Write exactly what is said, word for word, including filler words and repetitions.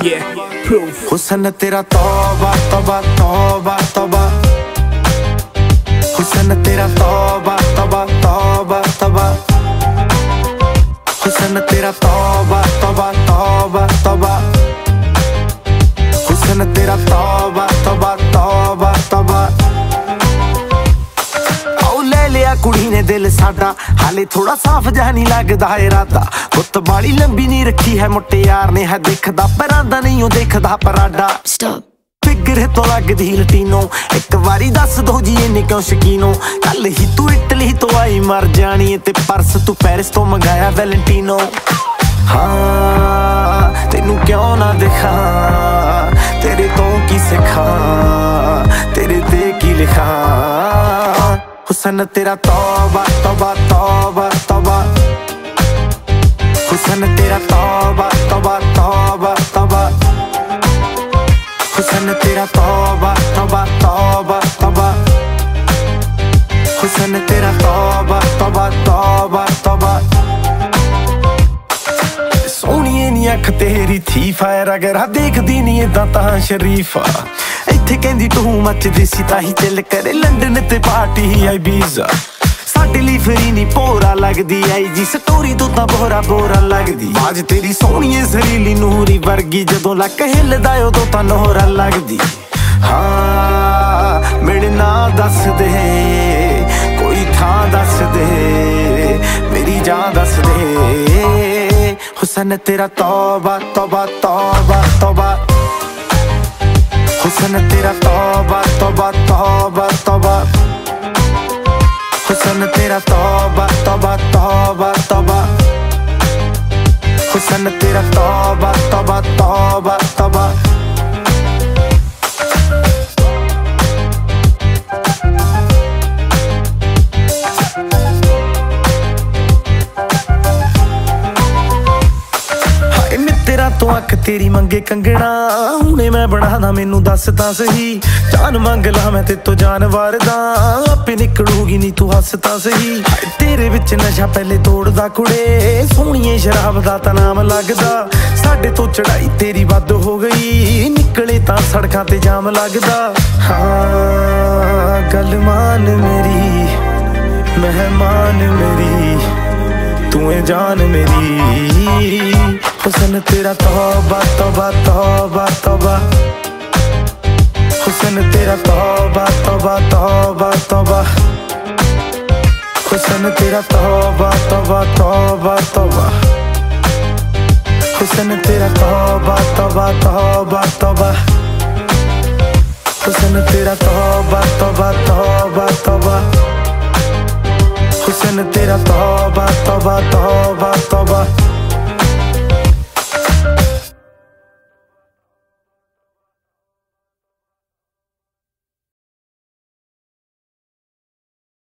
yeah, proof. हुस्न तेरा तौबा तौबा तौबा तौबा, हुस्न तेरा तौबा तौबा तौबा तौबा, हुस्न तेरा तौबा तौबा तौबा तौबा, हुस्न तेरा तौबा तौबा तौबा तौबा। लिया कुड़ी ने दिल साडा हाले थोड़ा साफ जहा नहीं लगदा इरादा, गुत्त बाली लंबी नहीं रखी है मुट्टे यार ने, है दिखदा परांदा नहीं ओ देखदा पराडा। फिगर तो लगदी लटीनो, एक बारी दस दो जी इन्ने क्यों शकीनो, कल ही तू इटली तो आई मर जानी ते परस तू पेरिस तो मंगाया वैलेंटिनो। हाँ तेनू क्यों ना दिखा, तेरे तो की सिखा, तेरे ते की लिखा। हुस्न तेरा तौबा तौबा तौबा तौबा, हुस्न तेरा तौबा तौबा तौबा तौबा, हुस्न तेरा तौबा तौबा तौबा तौबा, हुस्न तेरा तौबा तौबा तौबा तौबा। सोहणीए नी अख तेरी थी फायर अगर देखदी नी इदां तां शरीफा, इत्थे कहंदी तू मचदी सी ताही चिल करे लंडन ते पार्टी ही आई बीजा। साडे लई फ्री नी भोरा लगदी आई जी स्टोरी तो तां बोरा बोरा लगदी, आज तेरी सोहणीए जरीली नूरी वर्गी जदों लक हिलदा उदों तां नोहरा लगदी। हाँ मेरे ना दस दे कोई थां दस दे, मेरी जान दस दे। हुस्न तेरा तौबा तौबा तौबा तौबा, हुस्न तेरा तौबा तौबा तौबा तौबा, हुस्न तेरा तौबा तौबा तौबा तौबा, हुस्न तेरा तौबा तौबा तौबा तौबा। तो अख तेरी मंगे कंगना हुणे मैं बनाना मैनू दस तां सही, जान मंग ला मैं ते तो जान वारदा आपे निकलूगी नी तू हस तां सही। तेरे विच नशा पहले तोड़दा कुड़े सोहणीए शराब दा तां नाम लगदा, साडे तो चढ़ाई तेरी वध हो गई निकले तां सड़कां ते जाम लगदा। हाँ गल मान मेरी मेहमान मेरी तू है जान मेरी। हुस्न तेरा तौबा तौबा तौबा तौबा, हुस्न तेरा तौबा तौबा तौबा तौबा, हुस्न तेरा तौबा तौबा तौबा तौबा, हुस्न तेरा तौबा तौबा तौबा तौबा, हुस्न तेरा तौबा तौबा तौबा तौबा।